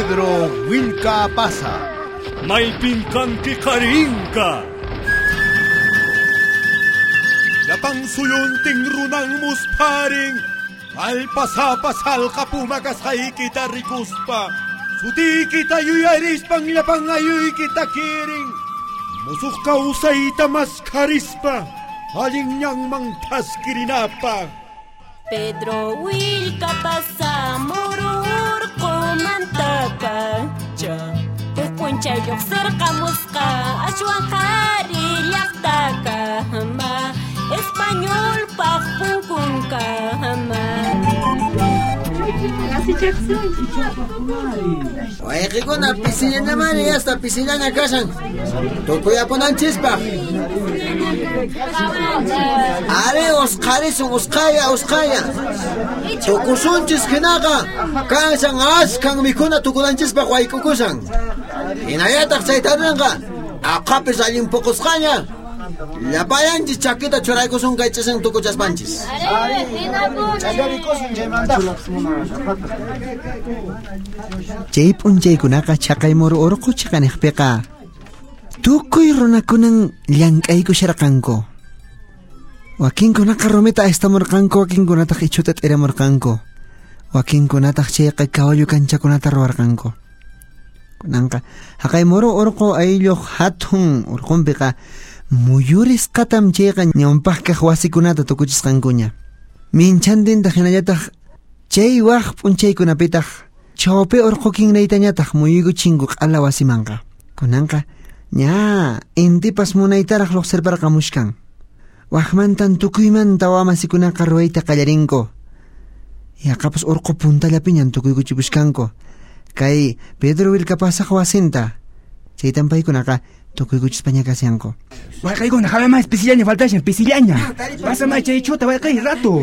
Pedro Wilka Pasa. Maypinkanki karinka. Yapang suyunting runang musparing. Alpasapasal kapumakasay kita rikuspa. Suti kita yuyaris pang yapang ayoy kita kiring. Musuk kausay tamas karispa. Haling niyang mangtas kirinapa. Pedro Wilka Pasa murur komantaka. Ja, pupuncha yok cerca musca. Ashuan kari yaktaka. Ma, español pakpunkunka. Wayqikuna pisillana hasta pisillana kashan. Tukuyapunan chispa. Are usqaya. Tukusunchis kinaqa. Kansan askan mikuna tukunanchis waykukusan. Hinayataq chaytaranqa. Aqapis allin puqusqaña. Lapayanchis chakita churaykusun kaychasan tukuchaspanchis. Chay p'unchaykunaqa chaqay muru urqu chaqaniqpiqa tukuy runakunan llank'aykusharqanku. Wakinkunaqa rumita istamurqanku, wakinkunataq ichuta t'iramurqanku, wakinkunataq chayqa kawallu kanchakunata ruwarqanku. Kunanqa haqay muru urqu aylluq hatun urqunpiqa muyuris qatam chayqa ñawpaq kaq wasikunata tukuchisqankuña. Minchantinta hinallataq chay waq p'unchaykunapitaq chawpi urqukinnaytañataq muyuykuchinku q'ala wasimanqa. Kunanqa ña intipas munaytaraq lluqsirparqamushkan. Waqmantan tukuymanta wamasikunaqa ruwayta qallarinku. Yaqapas urqu puntallapiñan tukuykuchipushkanku. Kay Pedro Wilka Pasaq wasinta chaytan paykunaqa tukuykuchispaña kasyanku. Wayqaykuna hawama especialña faltashan pisillaña. Pasamay chay chuta wayqay rato.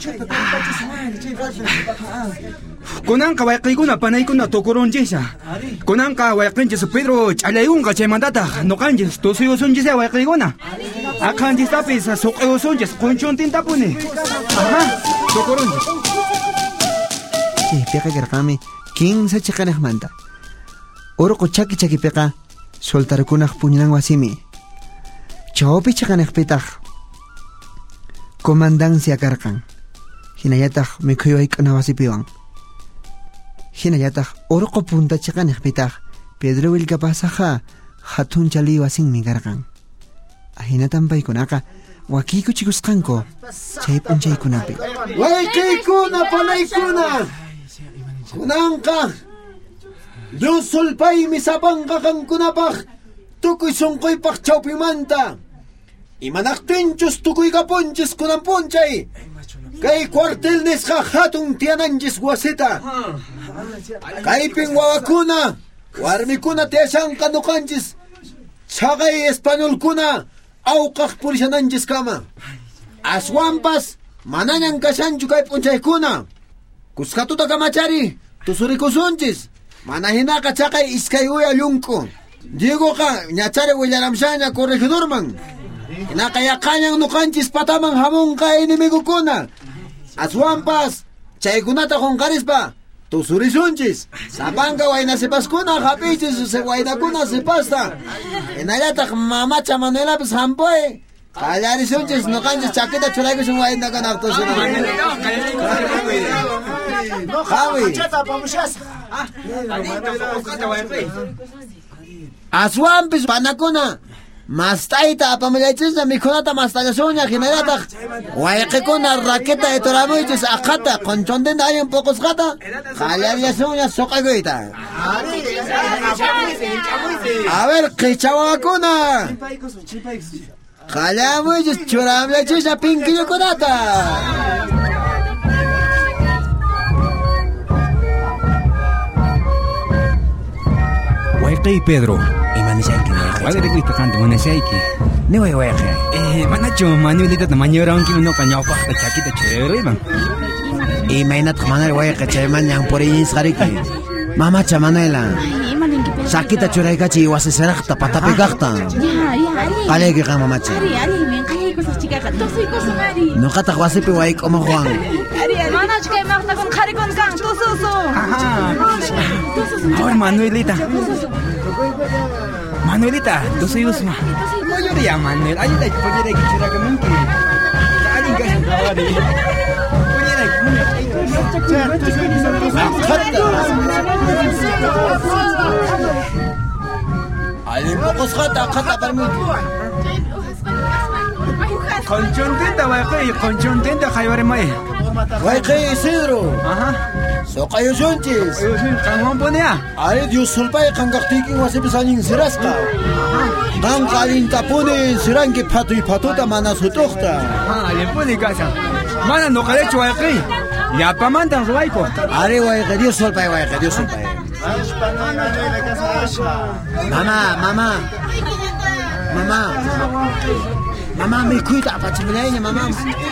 Kunanqa wayqaykuna panaykuna tukurunchisa. Kunanqa wayqinchis Pedro ch'alayunqa chaymantataq nuqanchis tusuyusunchisa wayqaykuna. Aqhanchistapis suq'iyusunchis qunchuntintapuni. Tukurunchis. Chaypiqa karqami 15 chiqaniqmanta. Urqu chakipiqa soltarukunaq puñunan wasimi. Chawpi chiqaniqpitaq comandancia karqan. Hinallataq mikhuy wayk'una wasipiwan. Hinallataq urqu punta chiqaniqpitaq Pedro Wilka Pasaqa hatun chali wasinmi karqan. Ahinatan paykunaqa wakiykuchikusqanku chay p'unchaykunapi. Wayqiykuna panaykuna. Kunanqa Yusulpaymi sapanqa qankunapaq tukuy sunquypaq chawpimanta. Imanaqtinchus tukuykapunchis kunan punchay. Kay cuartel nisqa hatun tiyananchis wasita. Kaypin wawakuna, warmikuna tiyashanqa nuqanchis chaqay españolkuna awqaq purishananchis kama. Aswanpas manañan kashanchu kay p'unchaykuna. Kuskatuta kamachari tusurikusunchis. Mana hinaqa chaqay iskay uya llunku. Diegoqa ñachari willaramshaña corregidorman. Hinaqa yaqañan nuqanchis pataman hamunqa inimigukuna. Aswanpas chaykunata qunqarispa tusurisunchis. Sapanka waynasipaskuna hapichis waynakuna sipasta. Hinallataq mamacha Manuelapis hampuy qallarisunchis nuqanchis chakita churaykusun waynakunaq tusurunchis. Aswanpis panakuna mastayta apamulaychisna mikhunata mastallasuña hinallataq wayqikuna raqueta etoramuychis aqhata qunchuntinta ayun puqusqata qallariyasuña suqakuyta. A ver qichawakuna qallamuychis churamuychisna pinkillukunata. Wayqay Pedro, imanishayki wayqirikuita qanta munashayki. Niway wayqay. Manachu Manuelita mañuranki unuqa ñawpaqta chakita churayman. Imaynataq manari wayqa chayman ñanpurinisqariki. Mamacha Manuela. Chakita churaykachi wasisiraqta patapi kaqta. Qalayki qa mamacha. Nuqataq wasipi wayk'umuq Juan. Manachu kay maqta kun qharikun kan tususu. Ahora, Manuelita. Manuelita, tú soy Usma. Mayoría, Manuel. Ayuda, poner aquí churacamanque. Alguien que se trabaje. Alin pokos kata permuti. Conchontenta, Waiqui, conchontenta, Jaibaremay. Waiqui Isidro. Ajá. Soqayo juntis. ¿Cómo ponía? Ari Dios sulpay kangaktiking wasibisaning siraska. Nang kalin tapuni sirangi patuta mana sutukta. Ah, le pone casa. Mana no carecho, Waiqui. Ya pamantan Ruaico. Ari Waiqi Dios sulpay. Mama, me cuida pa chimilenya, mama.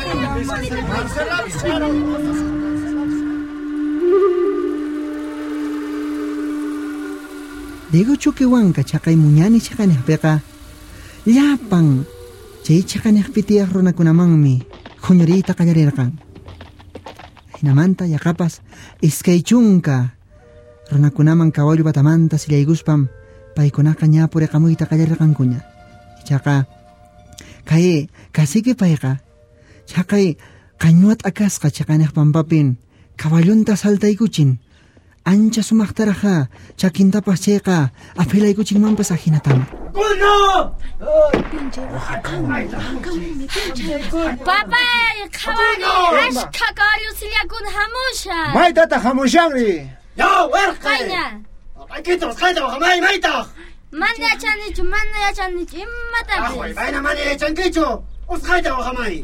Digo chukiwanka chakay muñani chakanih peka. Llapang chay chakanih pitiaq runakunamangmi huñurita qallarirqan. Hinamanta yaqapas iskay chunka runakunaman kawallu batamanta sillayguspam paykunaqa ñapuriqamuyta qallarirqankuña. Chaqa kay kasiki payqa chaqay qañuat akasqa chaqaniq pampapin kawallunta saltaykuchin ancha sumaqtaraqa chakintapas chayqa apilaykuchinmanpas ahinatam. Papay, khawani, ashka karyusilakun hamusha. Maytata hamushanri. Ya, werqay. Qayna. Paquitos, qayta maytaq. Mana yachanichu, imatapas. Bayna mani chankichu. Usqayta waqamay.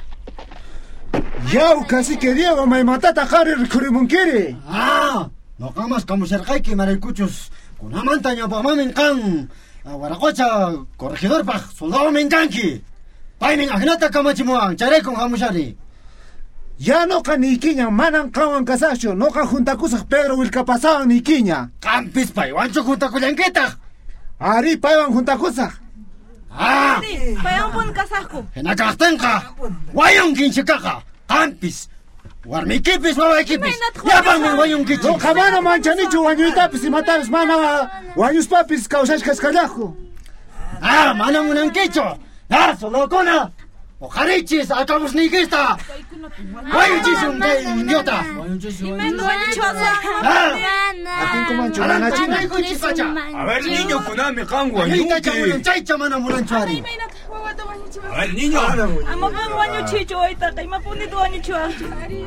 Yau casi quería matata qarir rikhurimunkiri. Noqamas kamusharqayki maraykuchus kunamanta ñapaqmamin qan waraqucha corregidorpaq soldadomin kanki. Paymin ahnata kamachimuwan charaykun hamushari. Ya noqa niykiña manan qawan kasaqchu noqa juntakusaq Pedro Willkapasawan niykiña. Qampis paywanchu juntakullankitaq. Ari paywan juntakusaq. Paywan pun kasaqku. Hina kaqtinqa wayunkinchikaqa qampis warmiykipis wawaykipis llapanmi wayunkichik. Noqa mana manchanichu wañuytapis imatapis mana wañuspapis kawsashkasqallaqku. Mana munankichu. Soldadokuna oqarichis acabusniykista wayuchisun kay idiota. Imento wañuchwasa. Atinkumanchu nanachina. A ver, niño, kunami kan Ayaytacha wañunki. munanchaycha mana munanchwari. A ver, niño. Amapan wañuchichu aytata, imapunito wañuchwaqchu.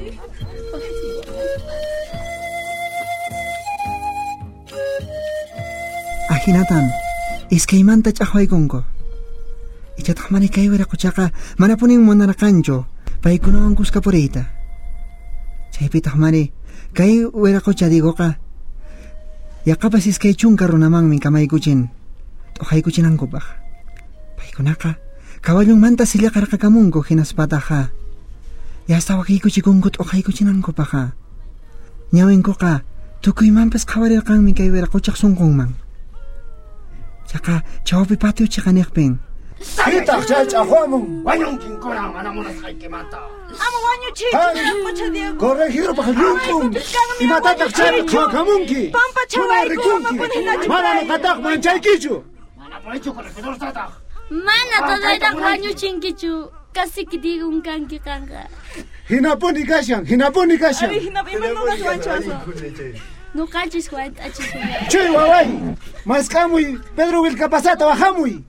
Ahinatam iskaymanta ch'aqwaykunku. Ichataq mani kay wiraquchaqa mana punin munarqanchu paykunawan kuskapuriyta. Chaypitaq mani kay wiraqucha digoqa yaqapas iskay chunka runamanmi kamaykuchin t'uqaykuchinankupaq. Paykunaqa kawallunmanta sillaqarqakamunku hinaspataqa yasta wakiykuchikunku t'uqaykuchinankupaqa. Ñawinkuqa tukuymanpas qhawarirqanmi kay wiraquchaq sunqunman. Chaqa chawpi patio chiqaniqpin Pitaq chay ch'aqwamun. Wayunkinkuna mana munasqaykimanta. Ama wañuchichu, pampacha Diego. Corregidorpaq llunk'un. Imatataq chay qhawakamunki. Pampa chawayku, amapun hinachu. Mana noqataq manchaykichu. Mana paychu corregidor tataq. Mana todaytaq wañuchinkichu. Kasiki digun kanki kanqa. Hinapuni kashan. Ari imanuqas wañuchwasa. Nuqanchis wayt'achisuna. Chuy waway. Maskamuy Pedro Willkapasata wahamuy.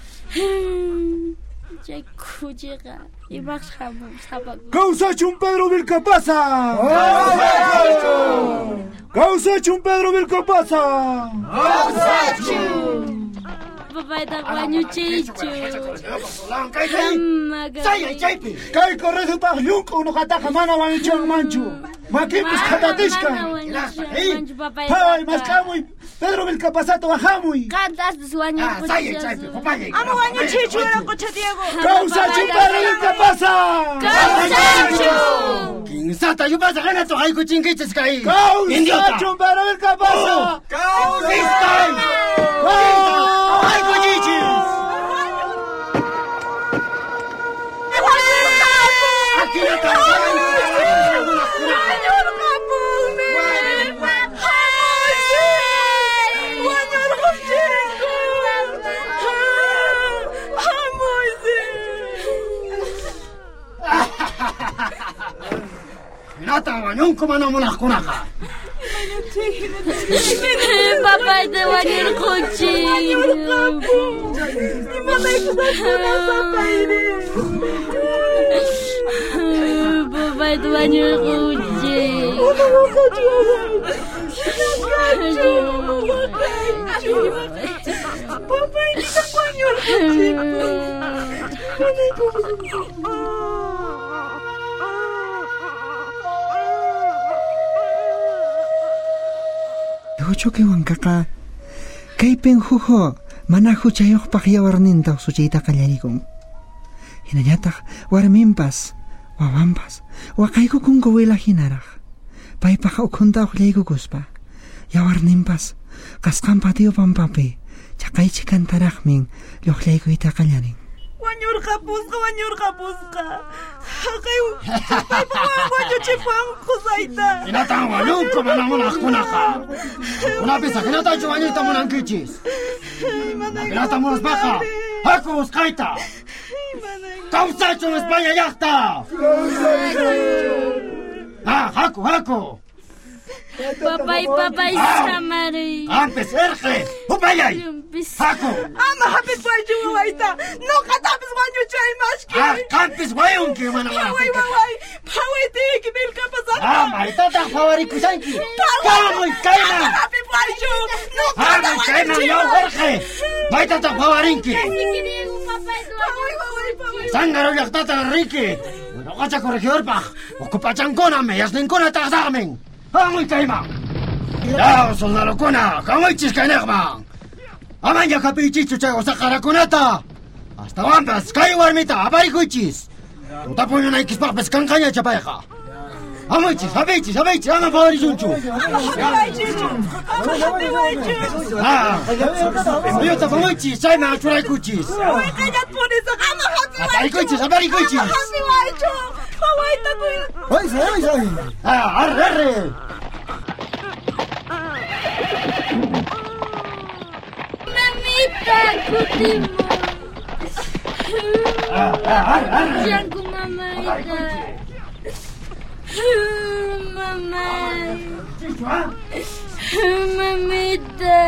Chay kuchiqa imaqs hamusapaku. Kawsachun Pedro Willkapasa. Kawsachun Pedro Willkapasa. Papaytaq wañuchichu. Chaypi. Kay corregidorpaq llunk'un noqataqa mana wañuchiwanmanchu. Makipis khatatishka. Hay maskamuy Pedro Willkapasata wahamuy. Qantaspas Chaypi, compañe. Ama wañuchichu, wiraqucha Diego. Kawsachun Pedro Willkapasa. Kawsachun. Kinsata yupasa gana tuqaykuchinkichis kay. Kawsachun Pedro Willkapasa. Kawsistay. Tuqaykuchichis. Hinata wañunku mana munaqkunaqa. Papayta wañurquchi. Papayta wañurquchi. Choque wankaqa kaypin hujo mana huchayuqpaq yawarnintaq suchiyta qallarikun. Hinallataq warminpas wawanpas waqaykukunku wila hinaraq paypaq ukhunta uqllaykukuspa yawarninpas qasqan patio pampapi chaqaychi kantaraqmin lluqllaykuyta qallarin. Wañurqapusqa haqay wañuchipan qusayta Hinata wañunku mana munaqkunaqa. Unapisa hinatachu wañuyta munankichis. Hinata munaspaqa haku usqayta. Kawsachun España llaqta. Haku. Papay samaray. Ampis erqe, upayay. Haku. Ama hapis wañuwayta. Nuqatapis wañuchaymashki. Qampis wayunki mana munaqkunaqa. Phawaytiki millkapas Maytataq phawarikushanki. Kamuy kayman. hapis wañu. Kamuy kayman yaw erqe. Maytataq phawarinki. Sangaro llaqtata riki. Nuqacha corregidorpaq ocupachankuna yasninkuna taqsaqmin. Kamuy kayman. Yaw soldadokuna kamuychis kaynaqman. Aman yaqapichichu chay usaqarakunata. Hasta wampas kay warmita aparikuychis. Utapuñunaykispaqpis kanqaña chapayqa. Amuychis, hapichis, ama favorishunchu. Uyuta pamuychis, chayman achuraykuchis. Aparikuychis. Arre. Mamita, kutimos. Yanku mamaita. Mamá. Mamita.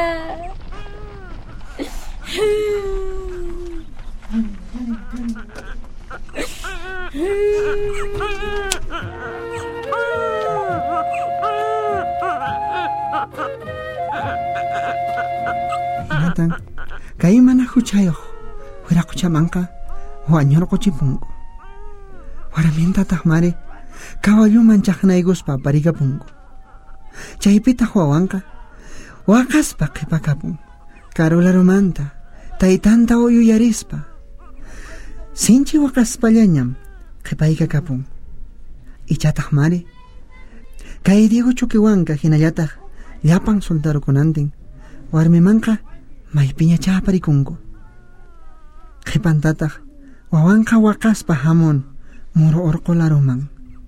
Hinatan kay mana huchayoq wiraquchamanqa wañurquchipunku. Warmintataq mari kawalluman chaqnayguspa parikapunku. Chaypitaq wawanqa waqaspa qhipakapun. Karularumanta taytanta uyuyarispa sinchi waqaspallañam qhipayka kapun. Ichataq mari kay Diego Chuquiwanqa hinallataq llapan soldarukunantin warmimanqa maypiña chaparikunku. Qhipantataq wawanqa waqaspa hamun muru urqularuman.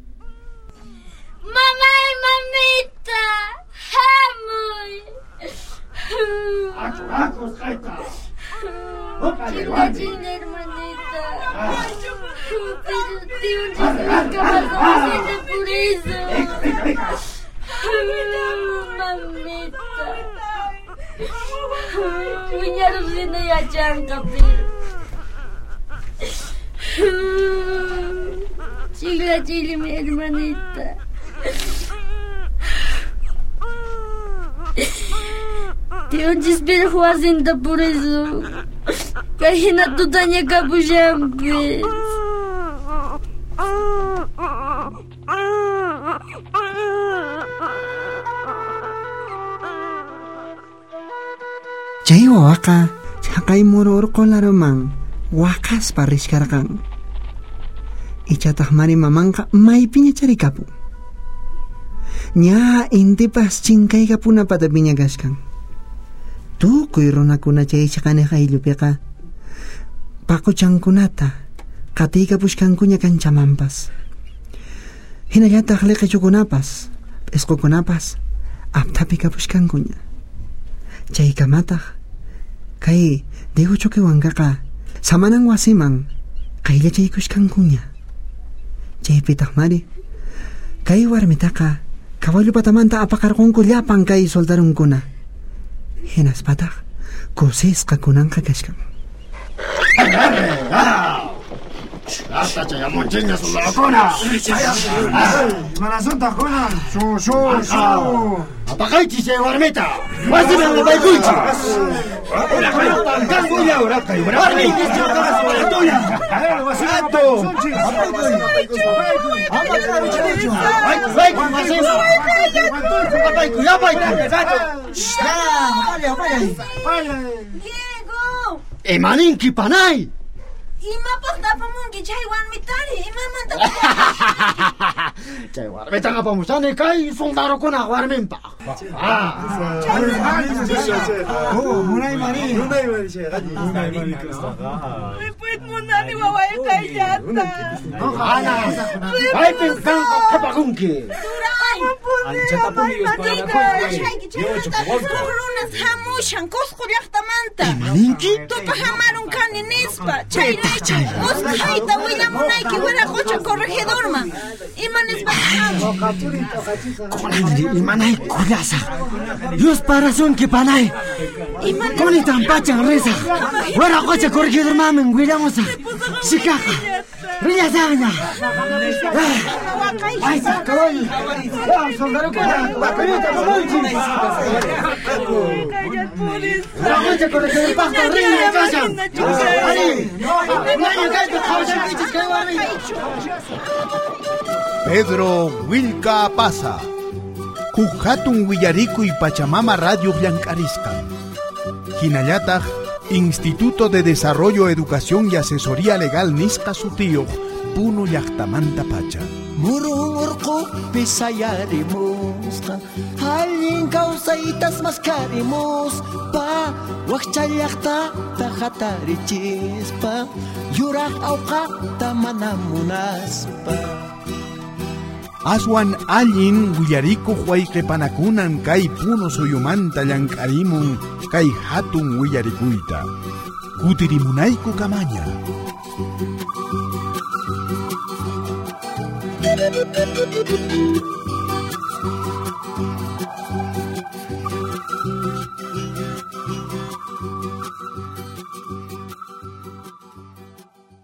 Mamita, hamuy. Aku, skaita. Chile, hermanita. Pero tío, yo soy capaz de por eso. Mamita. Puñaros viene ya chanca, pero. Chile, mi hermanita. Tío, yo espero haciendo por eso. Kahina tutanya kapujampis. Chay wawaqa chaqay muru urqularuman waqaspa rishkarqan. Ichataq mari mamanqa maypiña charikapun. Ña intipas chinkayqa punapatapiña kashkan. Tukuy runakuna chay chaqaniq ayllupiqa paquchankunata qatiykapushkankuña kanchamanpas. Hinallataq liqichukunapas p'isqukunapas aptapi kapushkankuña. Chaykamataq kay Diego Chuquiwankaqa samanan wasiman qayllachaykushkankuña. Chaypitaq mari Kay warmitaqa kawallu patamanta apakarqunku llapan kay soldarunkuna. Hinas pataq kusisqa kunanqa kashkan. Hasta chayamonchiña soldadokuna. Manasunta kuna. Shu. Apakaychi chay warmita. Wasiman apaykunchi. Kankuya urapka yubrapka. Diego! Emaninki panay. Imapaq tapamunki chay warmitari, imamanta. Chay warmitan apamusani kay soldarokuna warminpa. Munay mari. Pwede mo na ni Waway kay yata. Ay pinkan kapakunki. Duray! Hamushan cusco llaqtamanta. Emaninki? Tupa hamarun kani nispa. Chayrecha. Usqayta willamunayki wiraqucha corregidorman. Ima nispa Konandi imanay kulasa. Dios para son que panay. Koni tampachan reza. Wara coche corregidor mamen guidamosa. Shikaja. Rilla sagna. Ay, caballo. Soldado con la pelota como Wara coche corregidor pasto rilla casa. Ari. Pedro Wilka Pasa. Kujatun Willariku y Pachamama Radio Blancarisca. Hinallatag, Instituto de Desarrollo, Educación y Asesoría Legal Nisca Sutío, Puno Llaqtamanta Pacha. Mururqu pisayarimus Hallin kausaytas maskarimus Pa Wakchallaqta tajatarichispa Yuraq awqaqta manamunaspa Aswan allin Willariku huayqepanakunan kay Puno Suyumanta Llank'arimun kay hatun Willarikuita. Kutirimunayku kamaña. Thank you.